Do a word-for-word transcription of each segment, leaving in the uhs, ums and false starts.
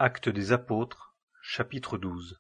Actes des Apôtres, chapitre douze.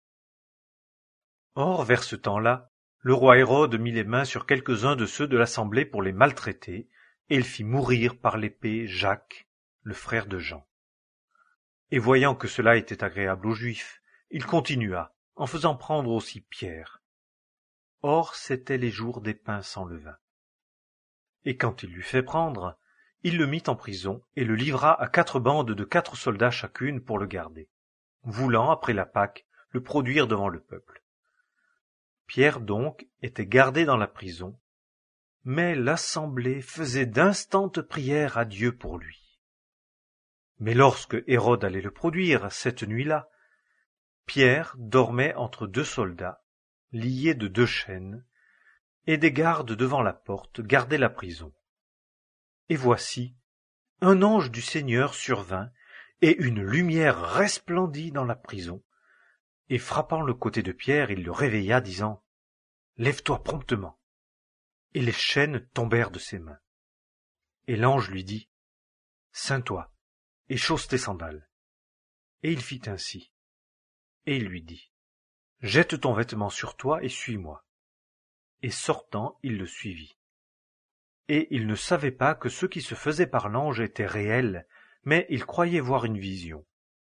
Or, vers ce temps-là, le roi Hérode mit les mains sur quelques-uns de ceux de l'assemblée pour les maltraiter, et il fit mourir par l'épée Jacques, le frère de Jean. Et voyant que cela était agréable aux Juifs, il continua, en faisant prendre aussi Pierre. Or, c'étaient les jours des pains sans levain. Et quand il l'eut fait prendre, il le mit en prison et le livra à quatre bandes de quatre soldats chacune pour le garder, voulant, après la Pâque, le produire devant le peuple. Pierre donc était gardé dans la prison, mais l'assemblée faisait d'instantes prières à Dieu pour lui. Mais lorsque Hérode allait le produire, cette nuit-là, Pierre dormait entre deux soldats, liés de deux chaînes, et des gardes devant la porte gardaient la prison. Et voici, un ange du Seigneur survint, et une lumière resplendit dans la prison, et frappant le côté de Pierre, il le réveilla, disant « Lève-toi promptement !» Et les chaînes tombèrent de ses mains. Et l'ange lui dit « Ceins-toi, et chausse tes sandales. » Et il fit ainsi. Et il lui dit « Jette ton vêtement sur toi et suis-moi. » Et sortant, il le suivit. Et il ne savait pas que ce qui se faisait par l'ange était réel, mais il croyait voir une vision.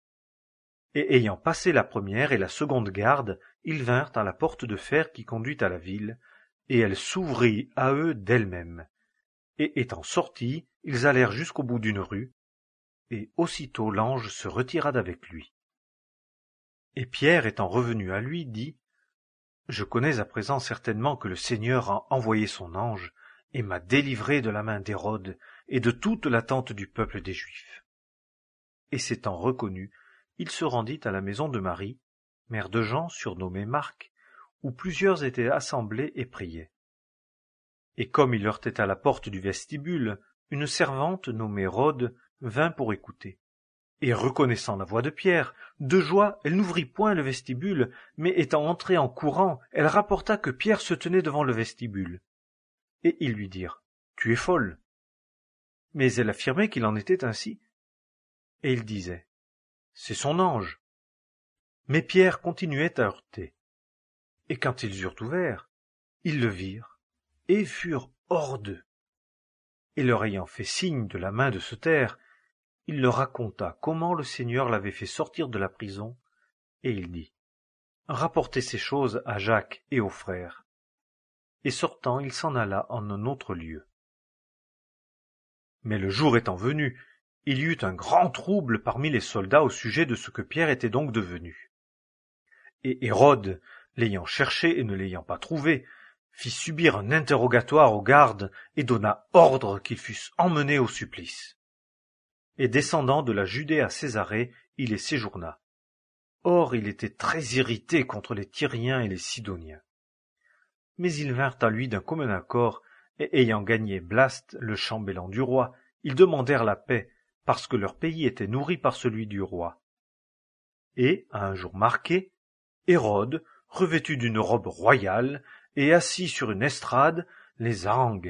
Et ayant passé la première et la seconde garde, ils vinrent à la porte de fer qui conduit à la ville, et elle s'ouvrit à eux d'elle-même. Et étant sortis, ils allèrent jusqu'au bout d'une rue, et aussitôt l'ange se retira d'avec lui. Et Pierre, étant revenu à lui, dit « Je connais à présent certainement que le Seigneur a envoyé son ange, et m'a délivré de la main d'Hérode et de toute l'attente du peuple des Juifs. » Et s'étant reconnu, il se rendit à la maison de Marie, mère de Jean, surnommé Marc, où plusieurs étaient assemblés et priaient. Et comme il heurtait à la porte du vestibule, une servante nommée Rhode vint pour écouter. Et reconnaissant la voix de Pierre, de joie, elle n'ouvrit point le vestibule, mais étant entrée en courant, elle rapporta que Pierre se tenait devant le vestibule. Et ils lui dirent « Tu es folle !» Mais elle affirmait qu'il en était ainsi. Et il disait « C'est son ange !» Mais Pierre continuait à heurter. Et quand ils eurent ouvert, ils le virent, et furent hors d'eux. Et leur ayant fait signe de la main de se taire, il leur raconta comment le Seigneur l'avait fait sortir de la prison, et il dit « Rapportez ces choses à Jacques et aux frères. » Et sortant, il s'en alla en un autre lieu. Mais le jour étant venu, il y eut un grand trouble parmi les soldats au sujet de ce que Pierre était donc devenu. Et Hérode, l'ayant cherché et ne l'ayant pas trouvé, fit subir un interrogatoire aux gardes et donna ordre qu'ils fussent emmenés au supplice. Et descendant de la Judée à Césarée, il y séjourna. Or il était très irrité contre les Tyriens et les Sidoniens. Mais ils vinrent à lui d'un commun accord, et ayant gagné Blaste, le chambellan du roi, ils demandèrent la paix, parce que leur pays était nourri par celui du roi. Et, à un jour marqué, Hérode, revêtu d'une robe royale, et assis sur une estrade, les harangue